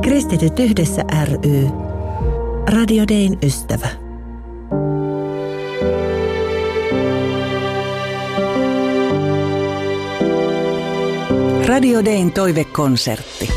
Kristityt yhdessä ry. Radio Dayn ystävä. Radio Dayn toivekonsertti.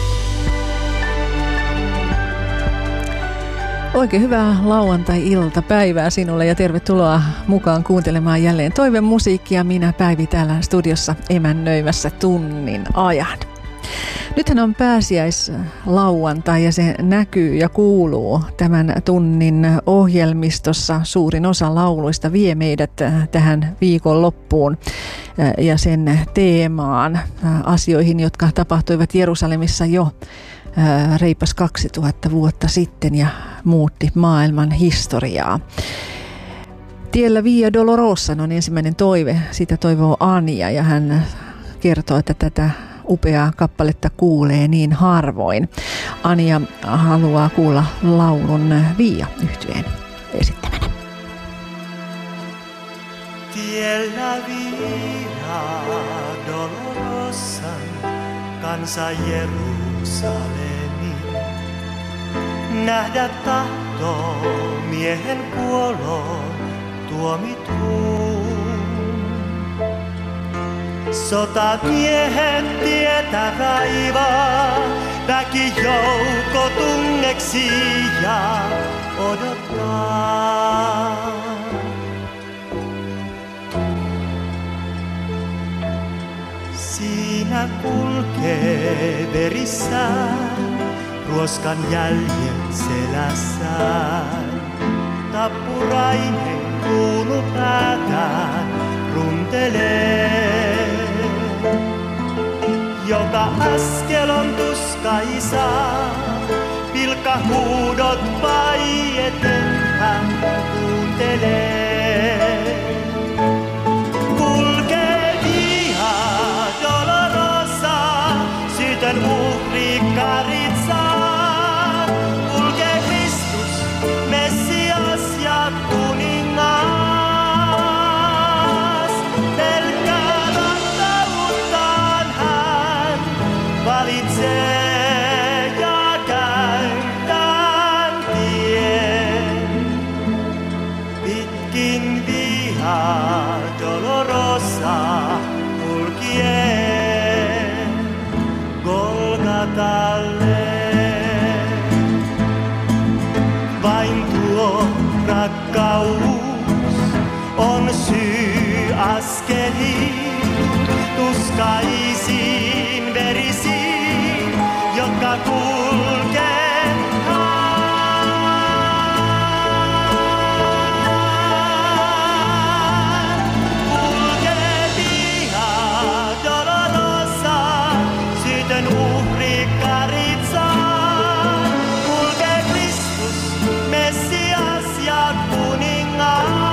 Oikein hyvää lauantai-iltapäivää sinulle ja tervetuloa mukaan kuuntelemaan jälleen toivemusiikkia. Minä Päivi täällä studiossa emännöimässä tunnin ajan. Nythän on pääsiäislauantai ja se näkyy ja kuuluu tämän tunnin ohjelmistossa. Suurin osa lauluista vie meidät tähän viikonloppuun ja sen teemaan, asioihin, jotka tapahtuivat Jerusalemissa jo reipas 2000 vuotta sitten ja muutti maailman historiaa. Tiellä Via Dolorosa on ensimmäinen toive. Sitä toivoo Anja ja hän kertoo, että tätä upeaa kappaletta kuulee niin harvoin. Anja haluaa kuulla laulun Via-yhtyeen esittämänä. Tiellä Via Dolorosa kansa Jerusalemin nähdä tahtoo miehen kuoloon tuomitun. Sotamiehet tietä raivaa, väkijoukko tunneksi ja odottaa. Siinä kulkee verissään, ruoskan jäljet selässään. Tappurainen kruunu päätään runtelee. Joka askel on tuskaisaa, pilkkahuudot vaieten hän kuuntelee. Kulkee Via Dolorosa, syytön uhri karitsaa. Kulkee Kristus, Messias ja kuningas. Valitsee ja käytään tien pitkin Via Dolorosa kulkien Golgatalle. Vain tuo rakkaus on syy askeliin, tuskaisiin verisiin, jotka kulkee hän. Kulkee Via Dolorosa, syytön uhri karitsaa. Kulkee Kristus, Messias ja kuningas.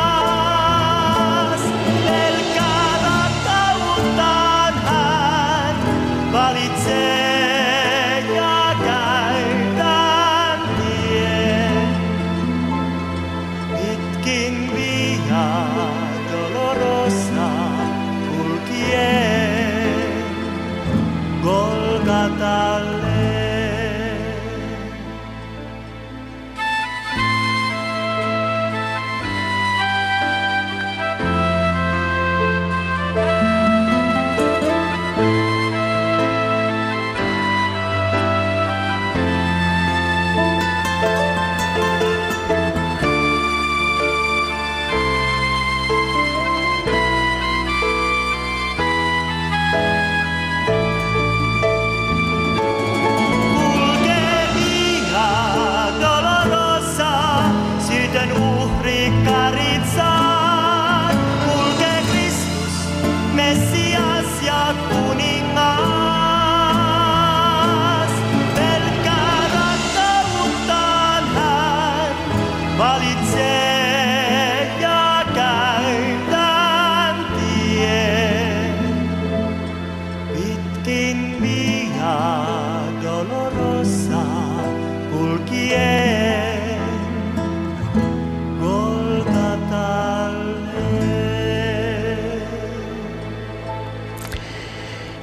Valitsee ja käytään tien pitkin Via Dolorosa kulkien Golgatalle.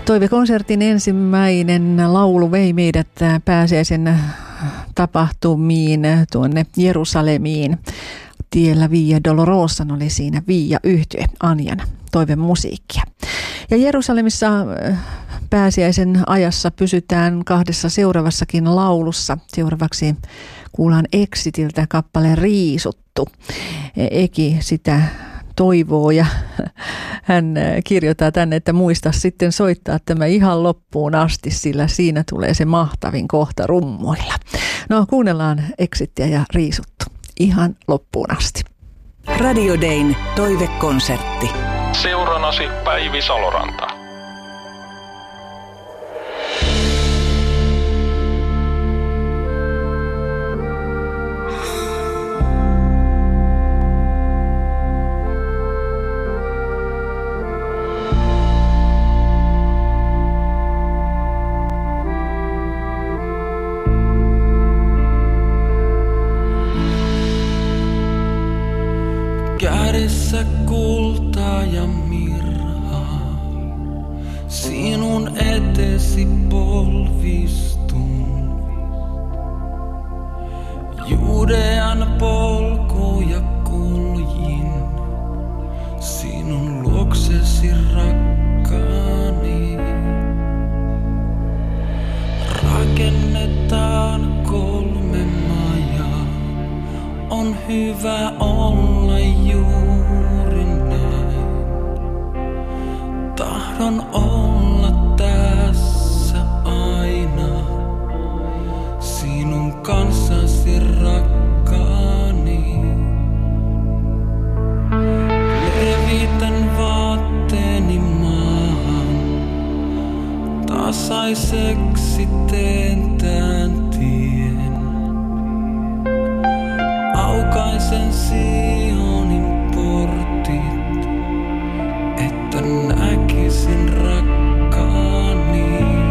Toivekonsertin ensimmäinen laulu vei meidät pääsiäisen tapahtumiin tuonne Jerusalemiin. Tiellä Via Dolorosan oli siinä Via-yhtye Anjan toivemusiikkia. Ja Jerusalemissa pääsiäisen ajassa pysytään kahdessa seuraavassakin laulussa. Seuraavaksi kuullaan Exitiltä kappale Riisuttu. Eki sitä toivoo ja hän kirjoittaa tänne, että muista sitten soittaa tämä ihan loppuun asti, sillä siinä tulee se mahtavin kohta rummuilla. No kuunnellaan Exittiä ja Riisuttu ihan loppuun asti. Radio Dayn toivekonsertti. Seuranasi Päivi Saloranta. Kädessä kultaa ja mirhaa, sinun etesi polvistun. Judean polkuja kuljin, sinun luoksesi rakkaani. Rakennetaan 3 majaa, on hyvä olla juuri näin. Tahdon olla tässä aina, sinun kanssasi rakkaani. Levitän vaatteeni maahan, tasaiseksi teen tän tien. Aukaisen Sionin portit, että näkisin rakkaani.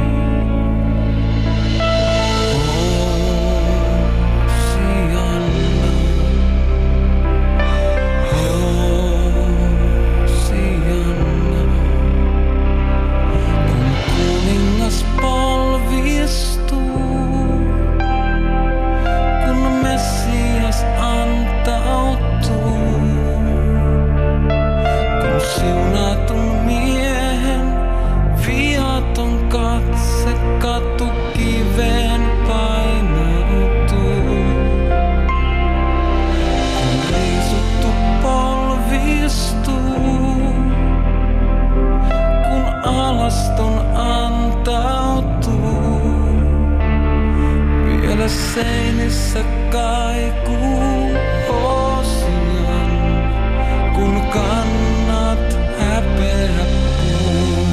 Hosianna, Hosianna. Kun kuningas polvistuu, kun Messias antautuu, kun siunatun miehen viaton katse katukiveen painautuu. Kun riisuttu polvistuu, kun alaston antautuu, vielä seinissä kaikuu Hosian, kun kannat häpeä puun.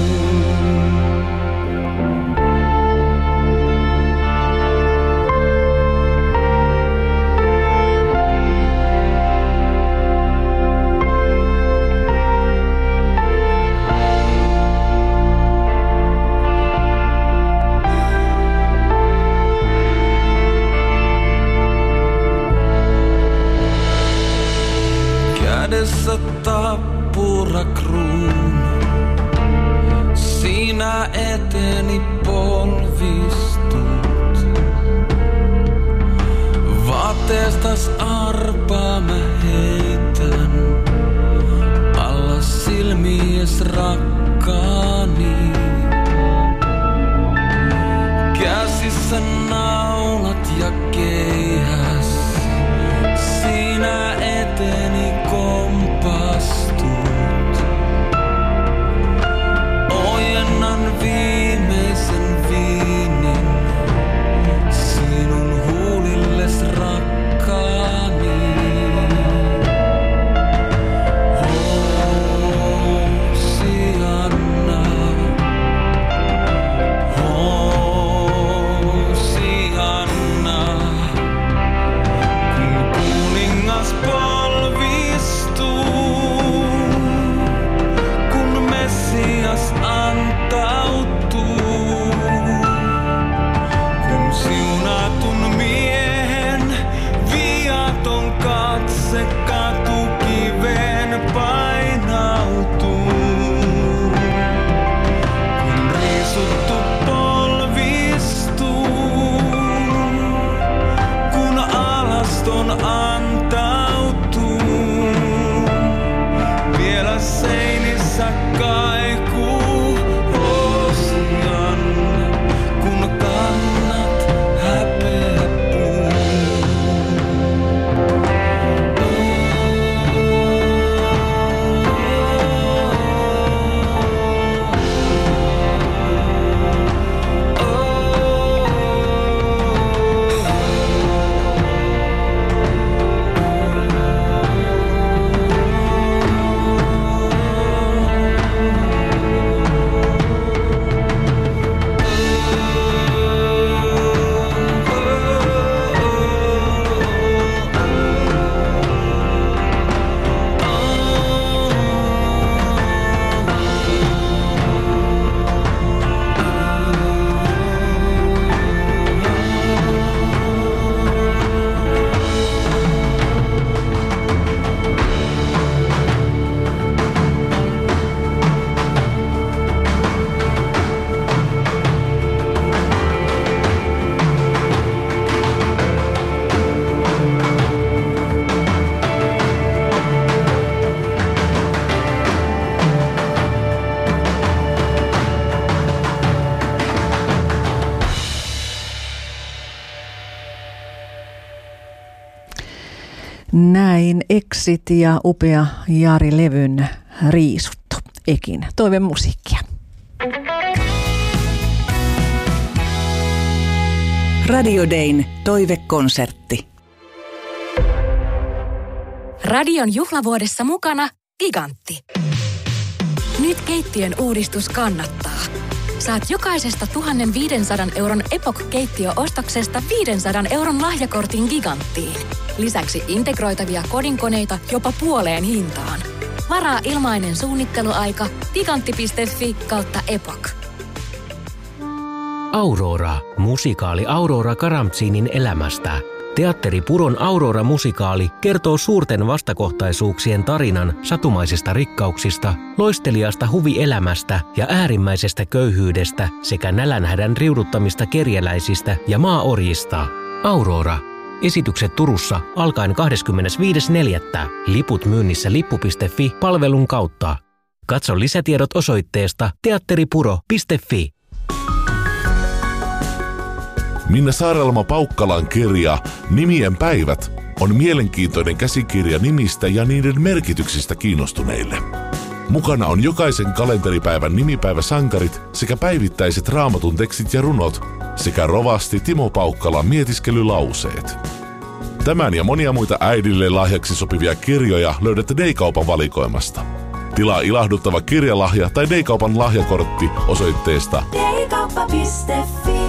Kädessä tappurakruunu, sinä eteni polvistut. Vaatteestas arpaa mä heitän, alla silmies rakkaani. Käsissä naulat ja keihäs, sinä eteni kompastut. Ojennan viimeisen viinin, sinun huulilles rakkaani. Hosianna, Hosianna. Näin Exit ja upea Jari-levyn Riisuttu. Ekin toivemusiikkia. Radio Dayn toivekonsertti. Radion juhlavuodessa mukana Gigantti. Nyt keittiön uudistus kannattaa. Saat jokaisesta 1 500 euron Epoch-keittiöostoksesta 500 euron lahjakortin Giganttiin. Lisäksi integroitavia kodinkoneita jopa puoleen hintaan. Varaa ilmainen suunnitteluaika gigantti.fi/Epoch. Aurora. Musikaali Aurora Karamzinin elämästä. Teatteri Puron Aurora-musikaali kertoo suurten vastakohtaisuuksien tarinan satumaisista rikkauksista, loisteliasta huvielämästä ja äärimmäisestä köyhyydestä sekä nälänhädän riuduttamista kerjäläisistä ja maaorjista. Aurora. Esitykset Turussa alkaen 25.4. Liput myynnissä lippu.fi-palvelun kautta. Katso lisätiedot osoitteesta teatteripuro.fi. Minna Saarelma-Paukkalan kirja Nimien päivät on mielenkiintoinen käsikirja nimistä ja niiden merkityksistä kiinnostuneille. Mukana on jokaisen kalenteripäivän nimipäiväsankarit sekä päivittäiset Raamatun tekstit ja runot sekä rovasti Timo Paukkalan mietiskelylauseet. Tämän ja monia muita äidille lahjaksi sopivia kirjoja löydätte Daykaupan valikoimasta. Tilaa ilahduttava kirjalahja tai Daykaupan lahjakortti osoitteesta daykauppa.fi.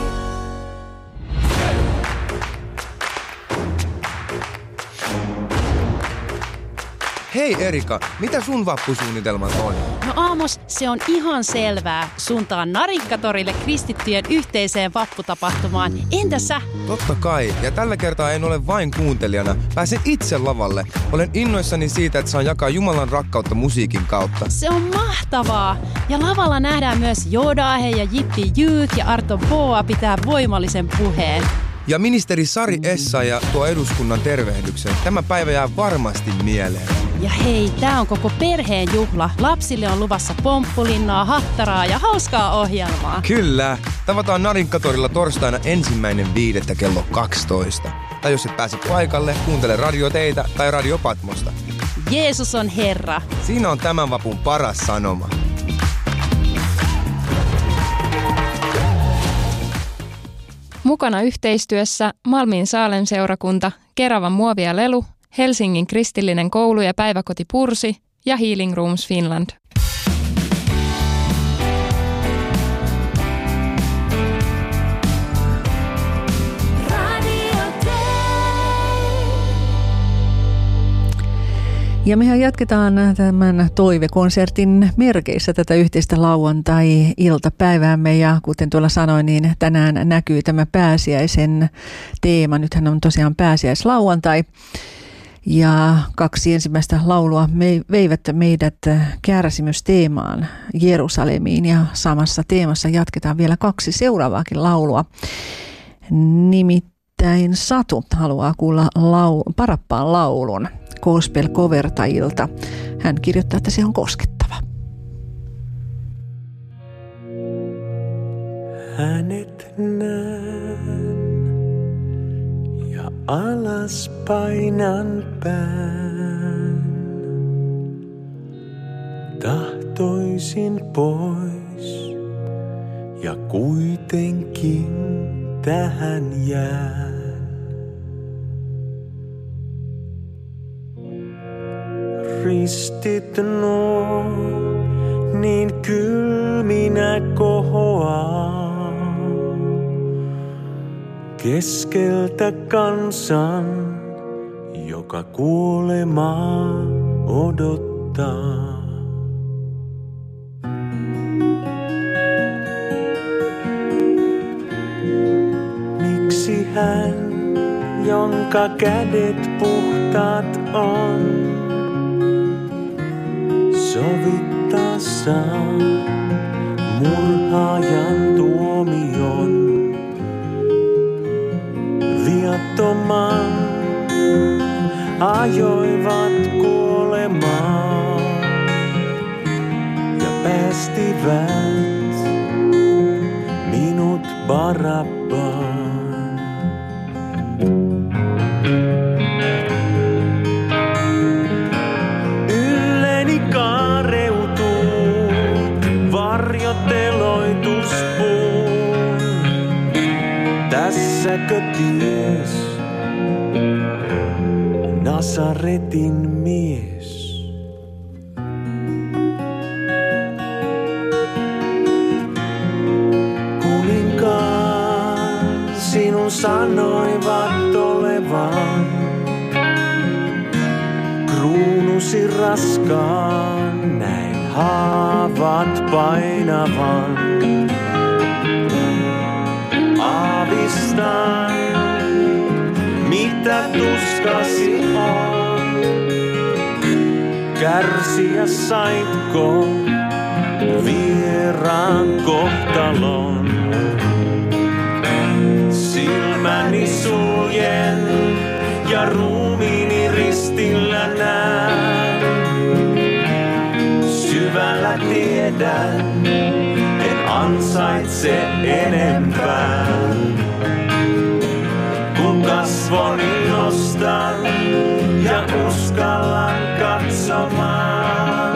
Hei Erika, mitä sun vappusuunnitelmat on? No Aamos, se on ihan selvää. Suuntaan Narikkatorille kristittyjen yhteiseen vapputapahtumaan. Entä sä? Totta kai, ja tällä kertaa en ole vain kuuntelijana. Pääsen itse lavalle. Olen innoissani siitä, että saan jakaa Jumalan rakkautta musiikin kautta. Se on mahtavaa! Ja lavalla nähdään myös Joodahe ja Jippi Jyyk ja Arto Boa pitää voimallisen puheen. Ja ministeri Sari Essayah tuo eduskunnan tervehdyksen. Tämä päivä jää varmasti mieleen. Ja hei, tää on koko perheen juhla. Lapsille on luvassa pomppulinnaa, hattaraa ja hauskaa ohjelmaa. Kyllä. Tavataan Narinkatorilla torstaina 1.5. kello 12. Tai jos et pääse paikalle, kuuntele Radio Teitä tai Radio Patmosta. Jeesus on Herra. Siinä on tämän vapun paras sanoma. Mukana yhteistyössä Malmin Saalen seurakunta, Keravan muovi ja lelu, Helsingin kristillinen koulu ja päiväkoti Pursi ja Healing Rooms Finland. Ja mehän jatketaan tämän toivekonsertin merkeissä tätä yhteistä lauantai-iltapäiväämme. Ja kuten tuolla sanoin, niin tänään näkyy tämä pääsiäisen teema. Nythän on tosiaan pääsiäislauantai. Ja 2 ensimmäistä laulua veivät meidät kärsimysteemaan Jerusalemiin. Ja samassa teemassa jatketaan vielä 2 seuraavaakin laulua. Nimittäin Satu haluaa kuulla Parappaan laulun gospel-covertajilta. Hän kirjoittaa, että se on koskettava. Hänet näen ja alas painan pään. Tahtoisin pois ja kuitenkin tähän jään. Ristit nuo niin kylminä kohoaa keskeltä kansan, joka kuolemaa odottaa. Miksi hän, jonka kädet puhtaat on, sovittaa saa murhaajan tuomion. Viattoman ajoivat kuolemaan ja päästivät minut Barabbaan. tässäkö ties Nasaretin mies? Kuninkaan sinun sanoivat olevan, kruunusi raskaan, näin haavat painavan. Aavistan, mitä tuskasi on. Kärsiä saitko vieraan kohtalon? Silmäni suljen ja ruumiini ristillä näen. Syvällä tiedän, en ansaitse enempää. Kun kasvoni nostan ja uskallan katsomaan,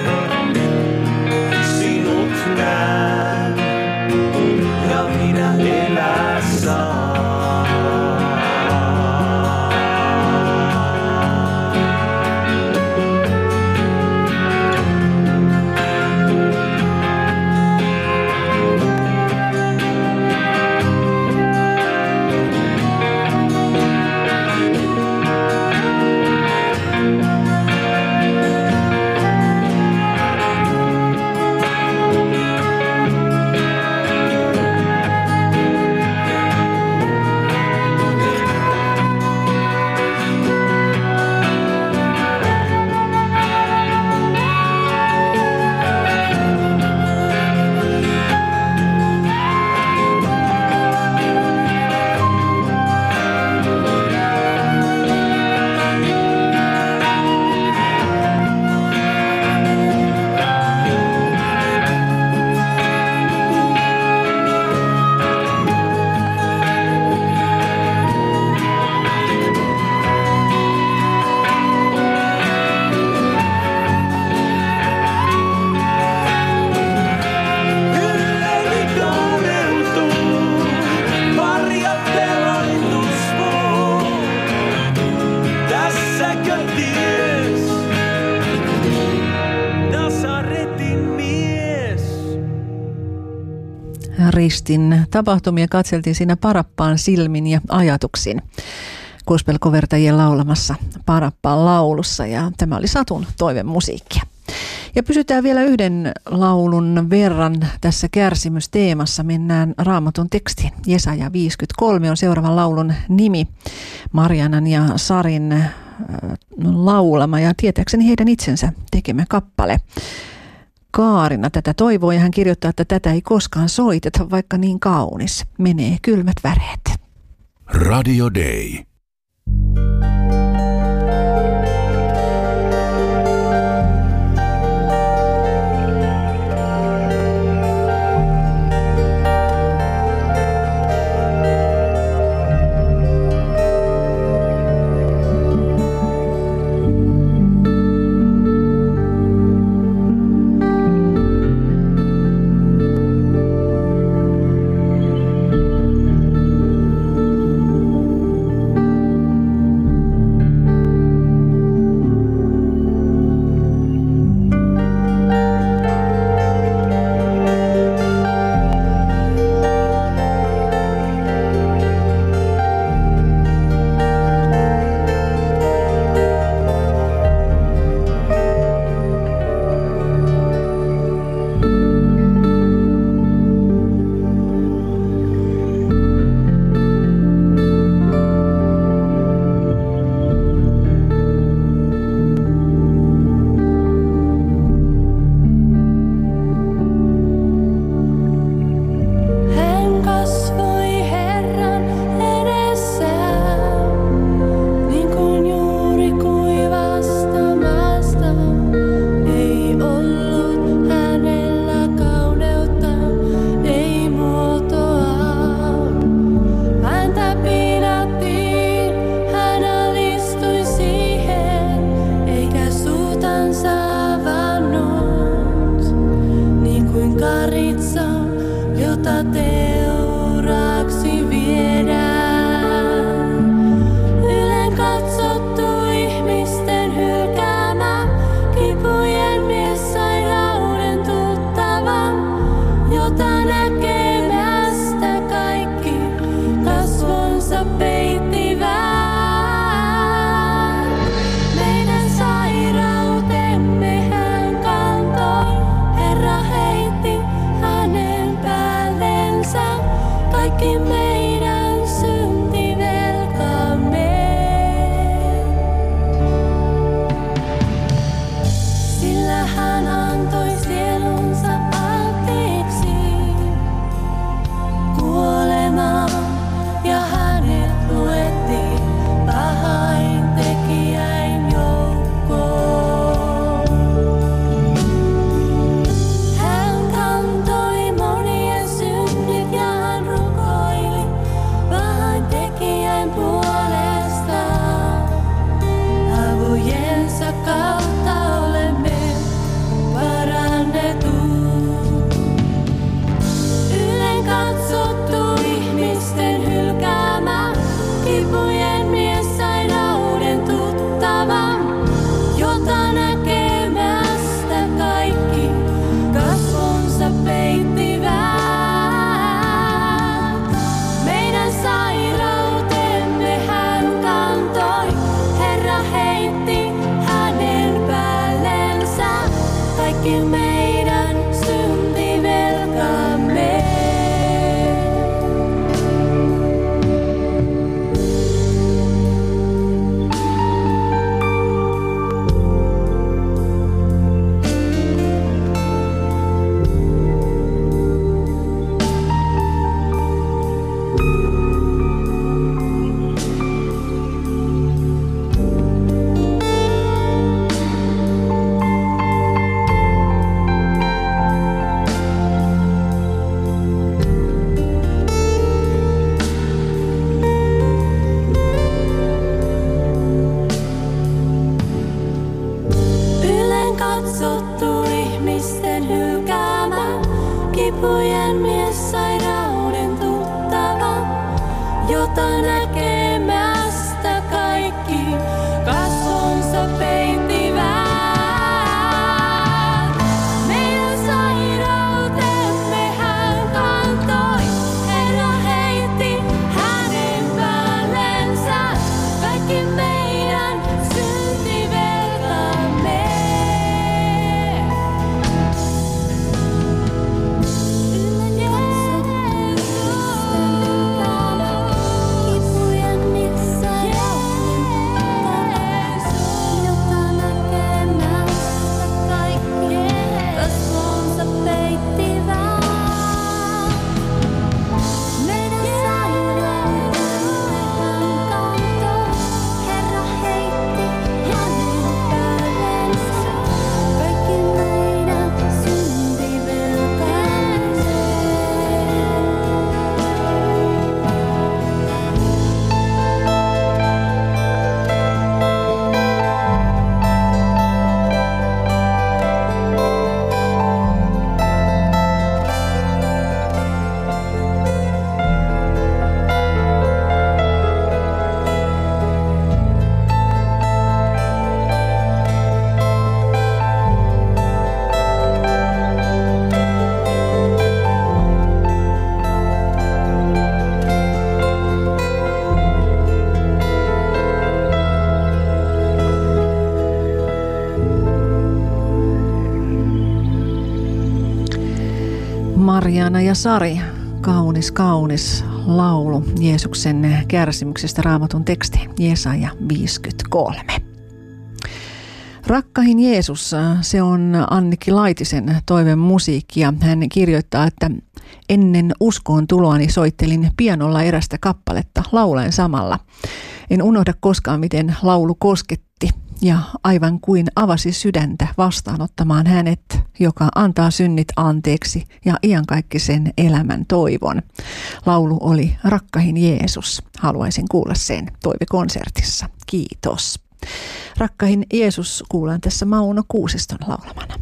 sinut näen ja minä elää saan. Ristin tapahtumia katseltiin siinä Parappaan silmin ja ajatuksin gospel-kovertajien laulamassa Parappaan laulussa, ja tämä oli Satun toivemusiikkia. Ja pysytään vielä yhden laulun verran tässä kärsimysteemassa, mennään Raamatun tekstiin. Jesaja 53 on seuraavan laulun nimi, Marianan ja Sarin laulama ja tietääkseni heidän itsensä tekemä kappale. Kaarina tätä toivoo ja hän kirjoittaa, että tätä ei koskaan soiteta, vaikka niin kaunis. Menee kylmät väreet. Radio Day. jota näkemästä kaikki kasvonsa peittivät. Meidän sairautemme hän kantoi, Herra heitti hänen päällensä kaikki meidän syntivelkamme. Marjaana ja Sari, kaunis, kaunis laulu Jeesuksen kärsimyksestä, Raamatun teksti, Jesaja 53. Rakkahin Jeesus, se on Annikki Laitisen toivemusiikkia. Hän kirjoittaa, että ennen uskoon tuloani soittelin pianolla erästä kappaletta laulaen samalla. En unohda koskaan, miten laulu kosketti ja aivan kuin avasi sydäntä vastaanottamaan hänet, joka antaa synnit anteeksi ja iankaikkisen elämän toivon. Laulu oli Rakkahin Jeesus. Haluaisin kuulla sen toivekonsertissa. Kiitos. Rakkahin Jeesus kuullaan tässä Mauno Kuusiston laulamana.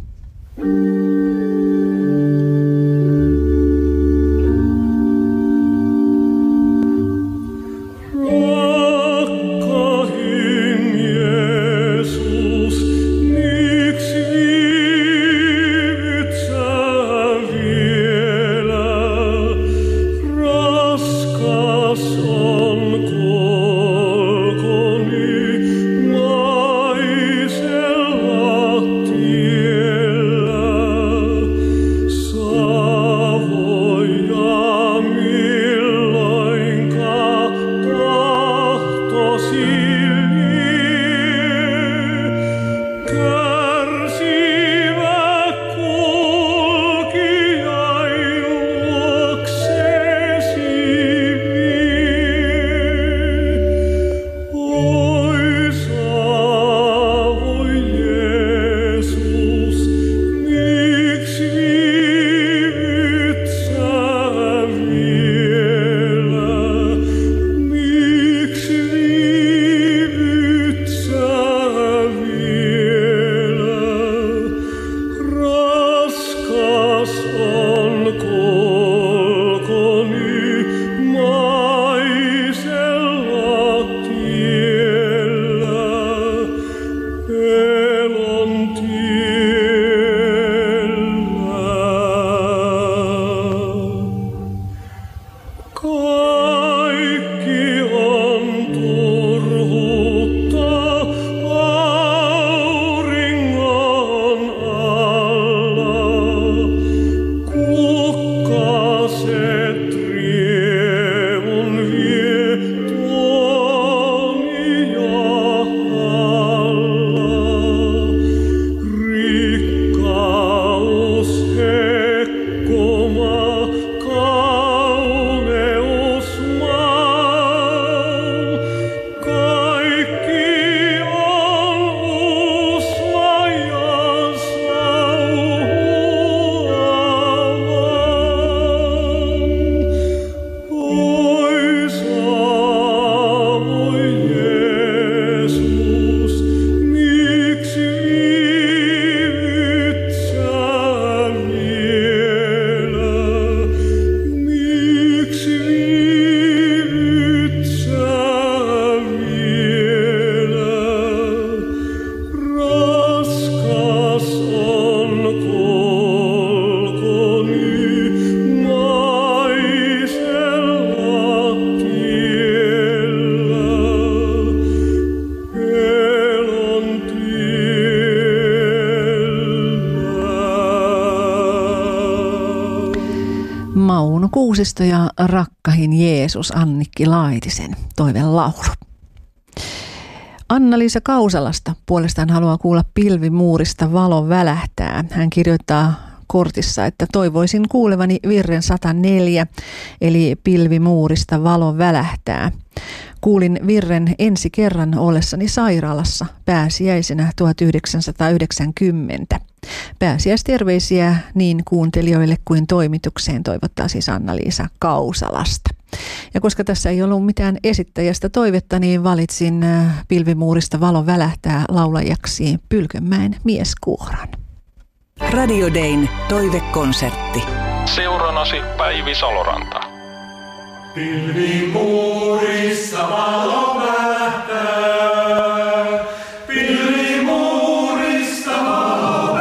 Maisella tiellä Kuusisto ja Rakkahin Jeesus, Annikki Laitisen toivelaulu. Anna-Liisa Kausalasta puolestaan haluaa kuulla Pilvimuurista valo välähtää. Hän kirjoittaa kortissa, että toivoisin kuulevani virren 104, eli Pilvimuurista valo välähtää. Kuulin virren ensi kerran ollessani sairaalassa pääsiäisenä 1990. Pääsiäisterveisiä niin kuuntelijoille kuin toimitukseen toivottaa siis Anna-Liisa Kausalasta. Ja koska tässä ei ollut mitään esittäjästä toivetta, niin valitsin Pilvimuurista valo välähtää laulajaksi Pylkönmäen mieskuoran. Radio Dayn toivekonsertti. Seurannasi Päivi Saloranta. Pilvimuurissa valo välähtää. Pilvimuurissa valo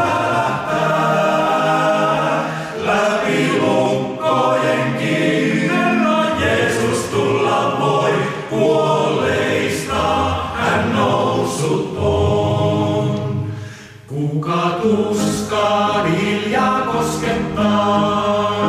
välähtää. Läpi lukkojenkin Herra Jeesus tulla voi. Kuolleista hän noussut on. Kuka tuskaan hiljaa koskettaa.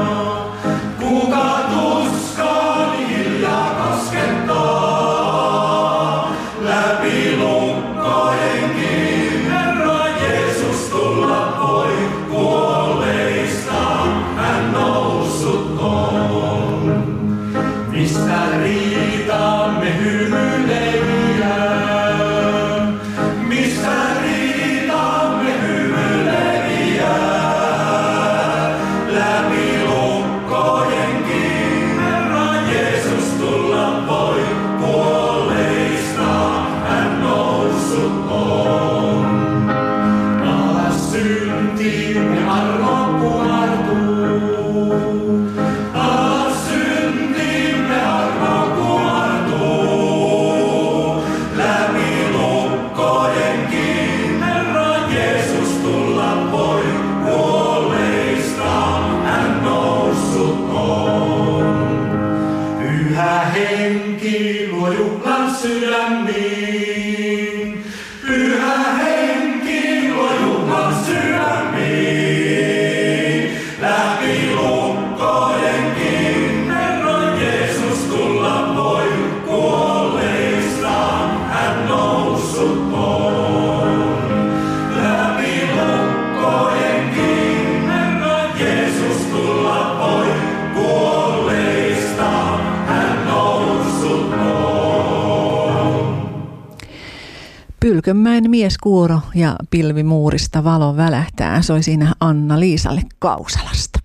Pylkönmäen mieskuoro ja Pilvimuurista valo välähtää soi siinä Anna-Liisalle Kausalasta.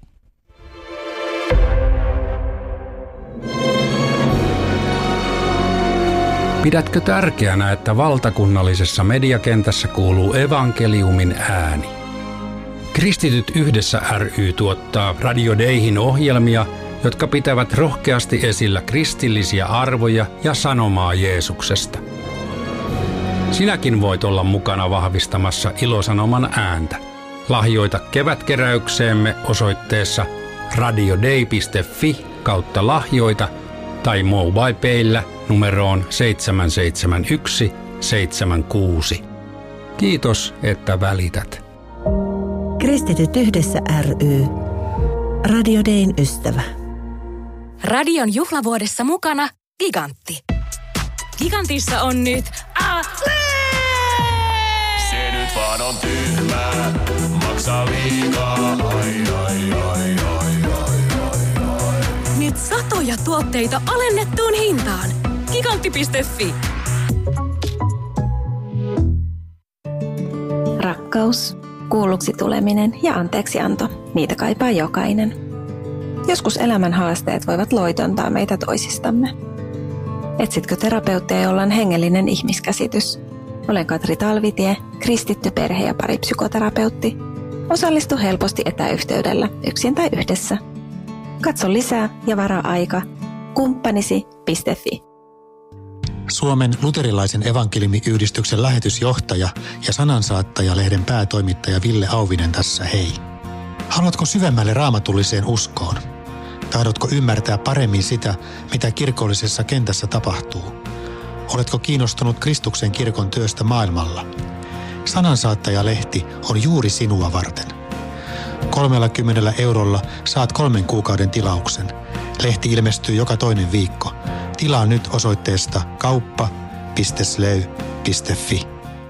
Pidätkö tärkeänä, että valtakunnallisessa mediakentässä kuuluu evankeliumin ääni? Kristityt yhdessä ry tuottaa Radio Dayhin ohjelmia, jotka pitävät rohkeasti esillä kristillisiä arvoja ja sanomaa Jeesuksesta. Sinäkin voit olla mukana vahvistamassa Ilosanoman ääntä. Lahjoita kevätkeräykseemme osoitteessa radioday.fi/lahjoita tai MobilePayllä numeroon 77176. Kiitos, että välität. Kristityt yhdessä ry. Radio Dayn ystävä. Radion juhlavuodessa mukana Gigantti. Gigantissa on nyt Se nyt vaan on tyhmää, maksaa liikaa, ai. nyt satoja tuotteita alennettuun hintaan. Gigantti.fi. Rakkaus, kuulluksi tuleminen ja anteeksianto, niitä kaipaa jokainen. Joskus elämän haasteet voivat loitontaa meitä toisistamme. Etsitkö terapeutteja, jolla on hengellinen ihmiskäsitys? Olen Katri Talvitie, kristitty perhe- ja paripsykoterapeutti. Osallistu helposti etäyhteydellä, yksin tai yhdessä. Katso lisää ja varaa aika kumppanisi.fi. Suomen luterilaisen evankeliumiyhdistyksen lähetysjohtaja ja sanansaattaja-lehden päätoimittaja Ville Auvinen tässä hei. Haluatko syvemmälle raamatulliseen uskoon? Tahdotko ymmärtää paremmin sitä, mitä kirkollisessa kentässä tapahtuu? Oletko kiinnostunut Kristuksen kirkon työstä maailmalla? Sanansaattaja-lehti on juuri sinua varten. 30 € saat 3 kuukauden tilauksen. Lehti ilmestyy joka toinen viikko. Tilaa nyt osoitteesta kauppa.slöy.fi.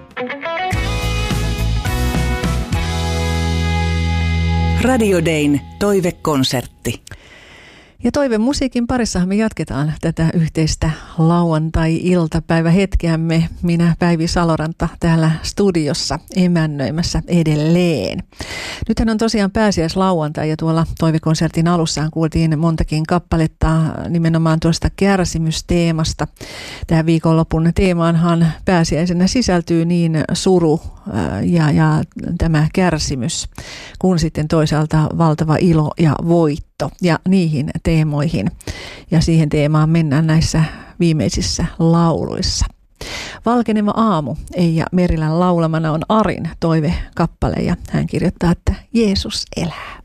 Radio Dayn toivekonsertti. Ja toivemusiikin parissahan me jatketaan tätä yhteistä lauantai-iltapäivähetkeämme. Minä Päivi Saloranta täällä studiossa emännöimässä edelleen. Nythän on tosiaan pääsiäislauantai ja tuolla toivekonsertin alussaan kuultiin montakin kappaletta nimenomaan tuosta kärsimysteemasta. Tähän viikonlopun teemaanhan pääsiäisenä sisältyy niin suru ja tämä kärsimys, kun sitten toisaalta valtava ilo ja voitto. Ja niihin teemoihin ja siihen teemaan mennään näissä viimeisissä lauluissa. Valkeneva aamu Eija Merilän laulamana on Arin toivekappale ja hän kirjoittaa, että Jeesus elää.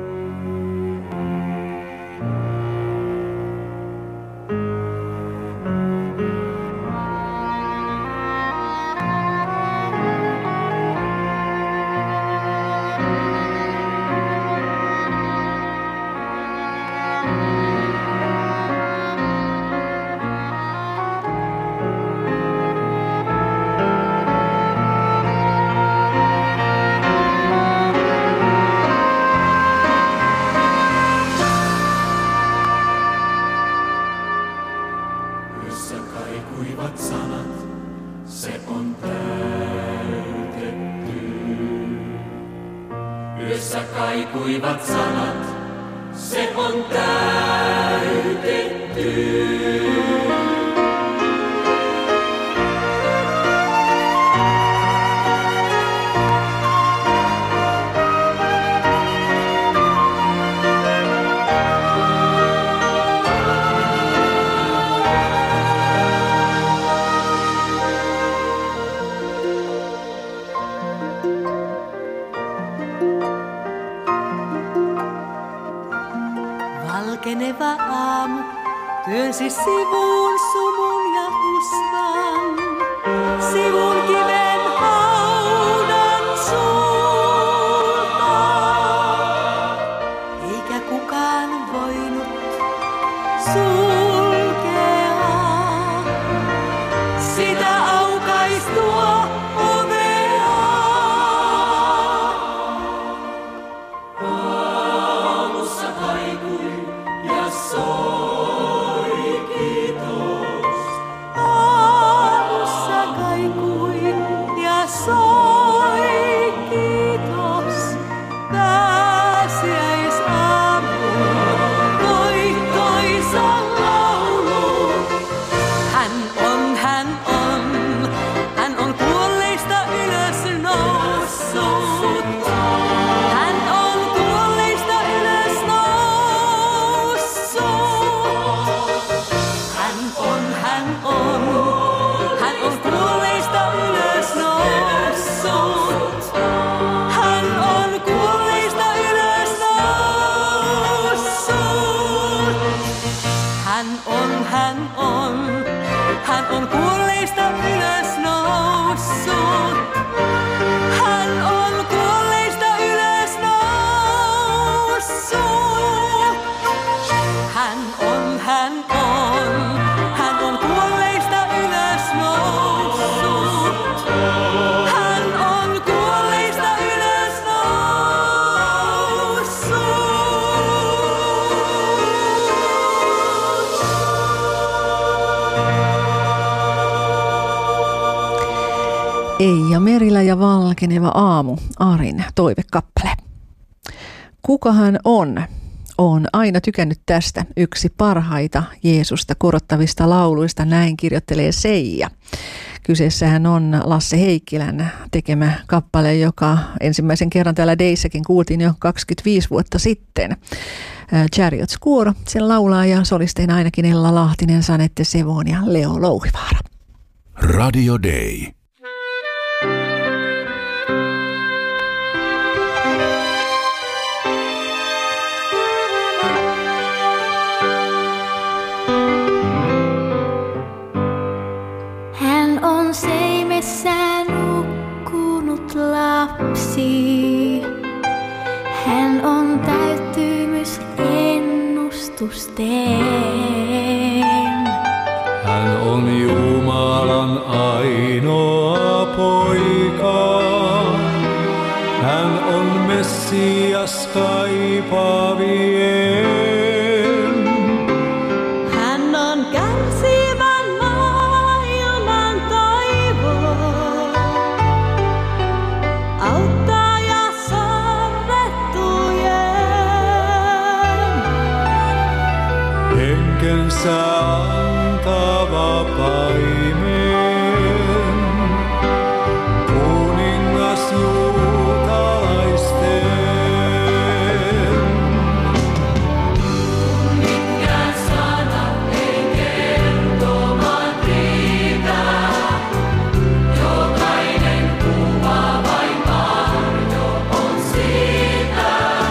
Kaikuivat sanat, se on täytetty. Valkeneva aamu työnsi sivuun sumun ja usvan, sivun kiven haudan suultaan. Eikä kukaan voinut sulkea sitä aukaistua ovea. Aamussa kaikui ja soi kiitos. Aamussa kaikui ja soi kiitos. Pääsiäisaamu voittoisa laulu. Hän on, hän on, hän on kuolleista ylös noussut. Hän on kuolleista ylös noussut. Hän on, hän on, hän on kuolleista ylös noussut. Hän on kuolleista ylös noussut. Hän on, hän on, hän on kuolleista ylös noussut. Hän on kuolleista ylös noussut. Hän on, hän on, hän on kuolleista ylös noussut. Hän on kuolleista ylös noussut. Eija Merilä ja Valkeneva aamu, Arin toivekappale. Kukahan on? Olen aina tykännyt tästä. Yksi parhaita Jeesusta korottavista lauluista, näin kirjoittelee Seija. Kyseessähän on Lasse Heikkilän tekemä kappale, joka ensimmäisen kerran täällä Dayssäkin kuultiin jo 25 vuotta sitten. Chariots-kuoro, sen laulaa ja solisteina ainakin Ella Lahtinen, Sanette Sevon ja Leo Louhivaara. Radio Day. Hän on seimessään nukkunut lapsi. Hän on täyttymys ennustusten. Messias kaipaavien. Hän on kärsivän maailman toivo, auttaja sorrettujen. Henkensä antava paimen, kuningas juutalaisten. Mitkään sanat ei kertomaan riitä, jokainen kuva vain varjo on siitä,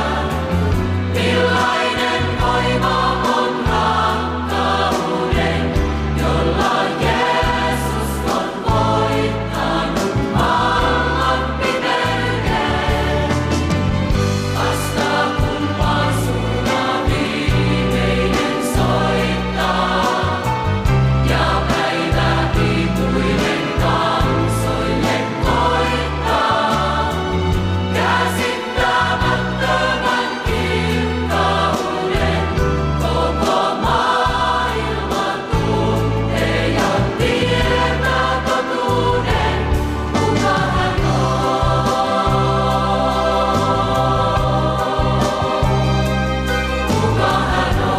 millainen voima on rakkauden, jolla Jeesus on voittanut maailman pimeyden. Vasta kun paasuna viimeinen soittaa ja päivä ikuinen kansoille koittaa, käsittämättömän kirkkauden koko maailma tuntee ja tietää totuuden, kuka hän on. Kuka hän on.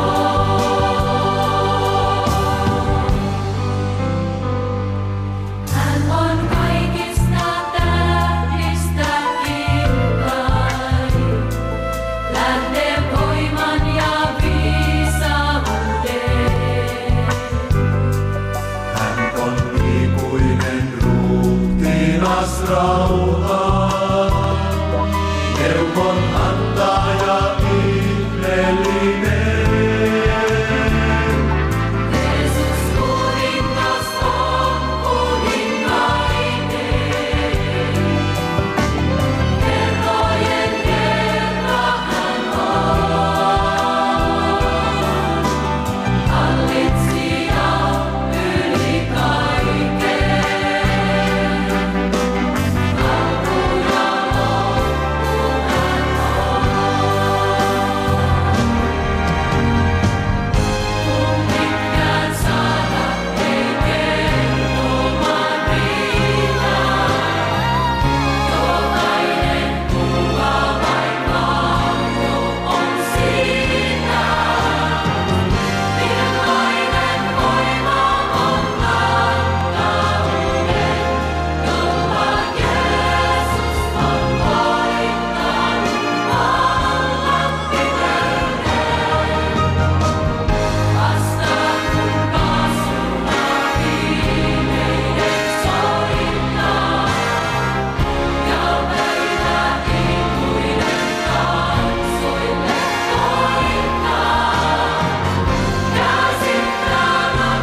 Hän on kaikista tähdistä kirkkain, lähde voiman ja viisauden. Hän on ikuinen ruhtinas rauha, neuvon antaja ihmeellinen. Jeesus kuningas on kuninkainen, herrojen Herra hän on, hallitsija yli kaiken, alku ja loppu hän on. Mitkään sanat ei kertomaan riitä, jokainen kuva vain varjo on siitä, millainen voima on rakkauden, jolla Jeesus on voittanut maailman pimeyden. Vasta kun paasuna viimeinen soittaa ja päivä ikuinen kansoille koittaa, käsittämättömän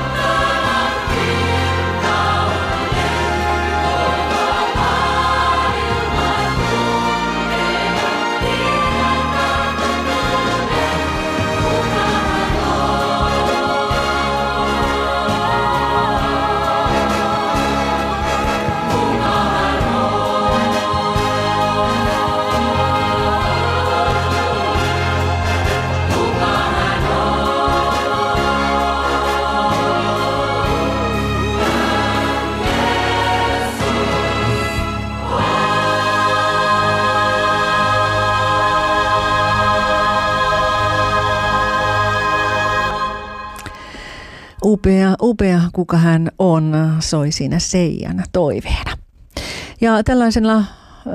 Upea, kuka hän on, soi siinä Seijan toiveena. Ja tällaisella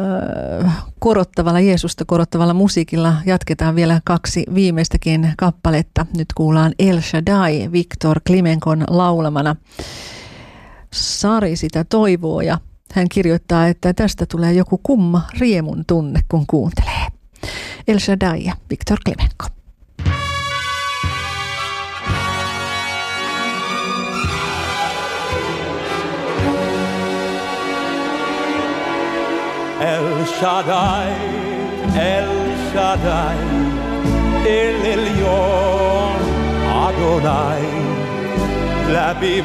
Jeesusta korottavalla musiikilla jatketaan vielä 2 viimeistäkin kappaletta. Nyt kuullaan El Shaddai Victor Klimenkon laulamana. Sari sitä toivoo ja hän kirjoittaa, että tästä tulee joku kumma riemun tunne, kun kuuntelee. El Shaddai ja Victor Klimenko. El Shaddai, El Elyon, Adonai, läpi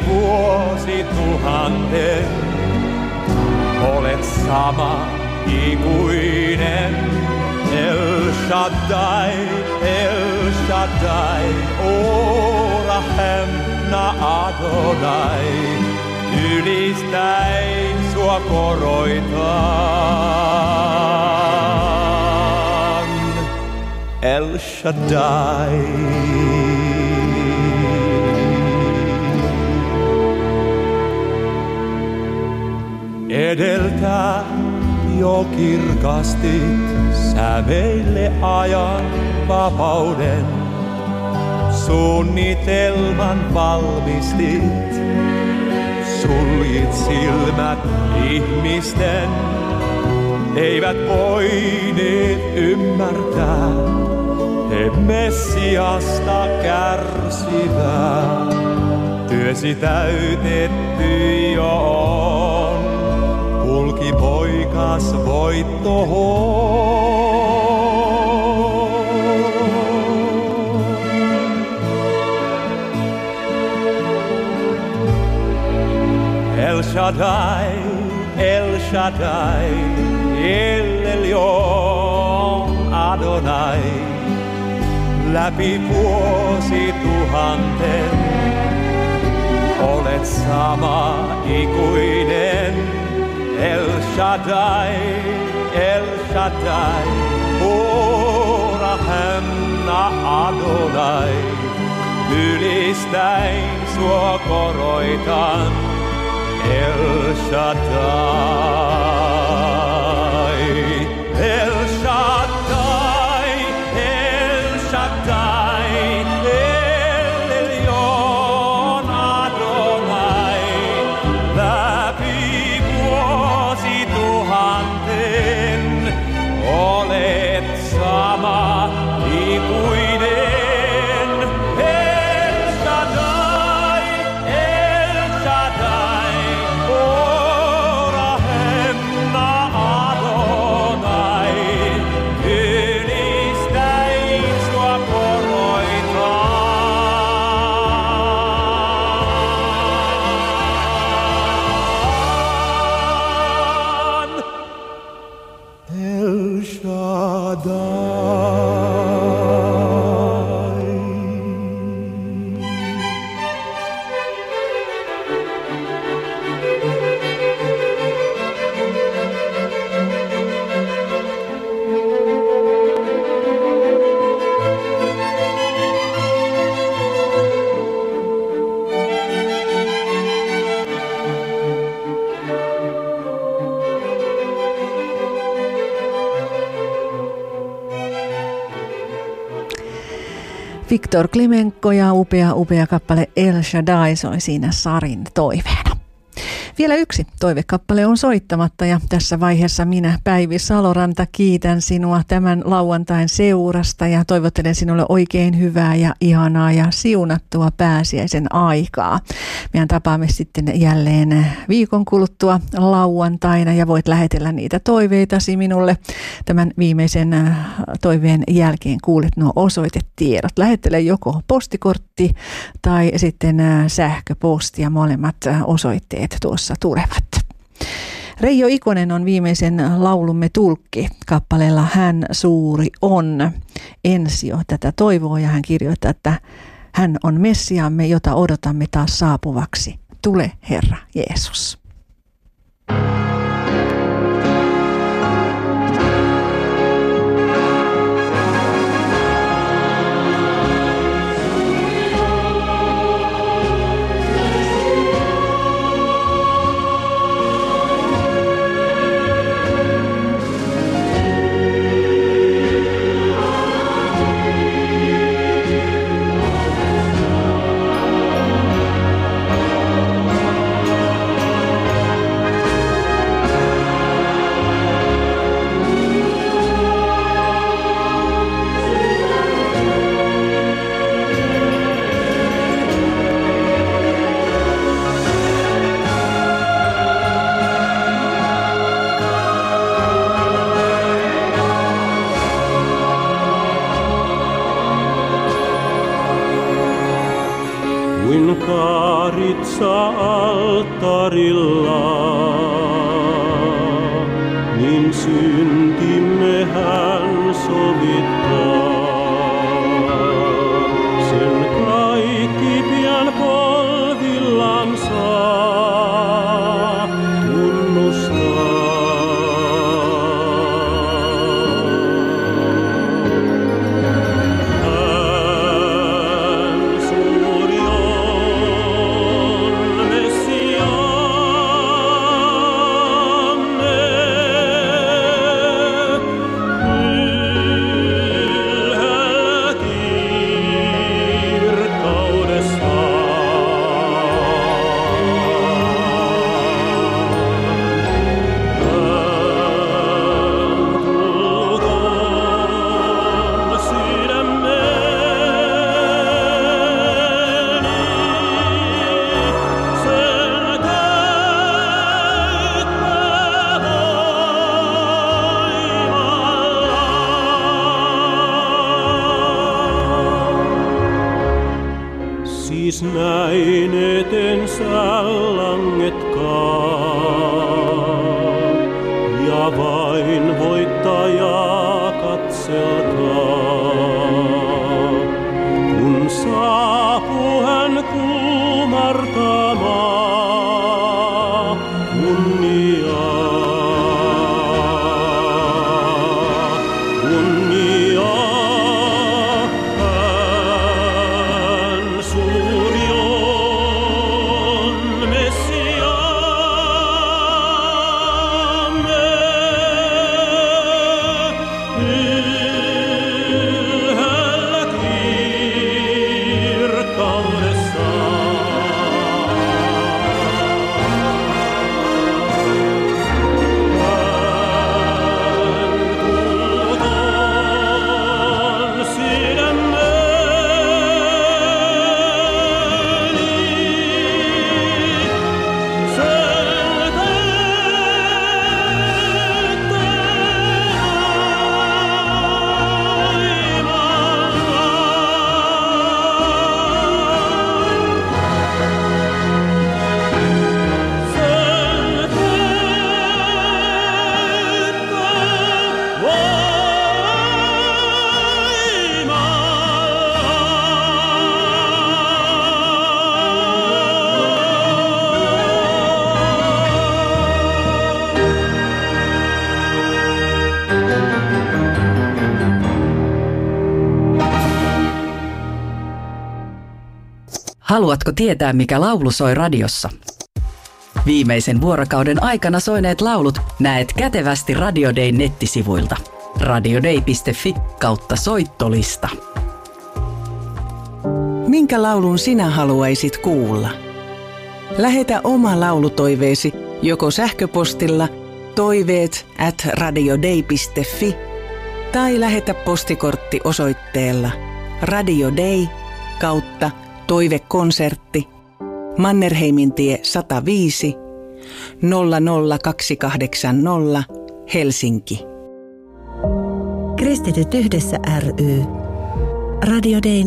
vuosituhannen olet sama ikuinen, El Shaddai, Orahem na Adonai, ylistäin sua koroitan. El Shaddai. Edeltä jo kirkasti sä meille ajan vapauden. Suunnitelman valmistit, suljit silmät ihmisten. Eivät voineet ymmärtää, he Messiasta kärsivää. Työsi täytetty jo on, kulki poikas voittoon. El Shaddai, El Shaddai, El Elyon Adonai, läpi vuosituhanten olet sama ikuinen. El Shaddai, El Shaddai, Orahem na Adonai, ylistäin sua koroitan. El Shaddai, El Shaddai, El Shaddai, El Elyon Adonai, läpi vuosituhanten olet sama ikuinen. El Shaddai, El Shaddai, Orahem na Adonai, ylistäin sua koroitan. El Shaddai. Viktor Klimenko ja upea kappale El Shaddai soi siinä Sarin toiveena. Vielä yksi toivekappale on soittamatta ja tässä vaiheessa minä, Päivi Saloranta, kiitän sinua tämän lauantain seurasta ja toivottelen sinulle oikein hyvää ja ihanaa ja siunattua pääsiäisen aikaa. Meidän tapaamme sitten jälleen viikon kuluttua lauantaina ja voit lähetellä niitä toiveitasi minulle. Tämän viimeisen toiveen jälkeen kuulet nuo osoitetiedot. Lähettele joko postikortti tai sitten sähköpostia, molemmat osoitteet tuossa tulevat. Reijo Ikonen on viimeisen laulumme tulkki kappaleella Hän suuri on. Ensio tätä toivoo ja hän kirjoittaa, että hän on Messiamme, jota odotamme taas saapuvaksi. Tule Herra Jeesus. Kuin kaaritsa alttarilla, niin syntimme hän Sen kaikki pian polvillaan saa tunnustaa. Hän suuri on Messiaamme, ylhäällä Siis näin etensä langetkaa, ja vain voittajaa katselkaa. Kun saapuu hän kumartamaan kunniaa, kunniaa. Hän suuri on Messiaamme, ylhäällä kirkkaudessaan. Haluatko tietää, mikä laulu soi radiossa? Viimeisen vuorokauden aikana soineet laulut näet kätevästi Radio Dayn nettisivuilta. radioday.fi/soittolista. Minkä laulun sinä haluaisit kuulla? Lähetä oma laulutoiveesi joko sähköpostilla toiveet@radioday.fi tai lähetä postikortti osoitteella Radio Day /toivekonsertti Mannerheimintie 105 00280 Helsinki. Kristityt yhdessä ry. Radio Dayn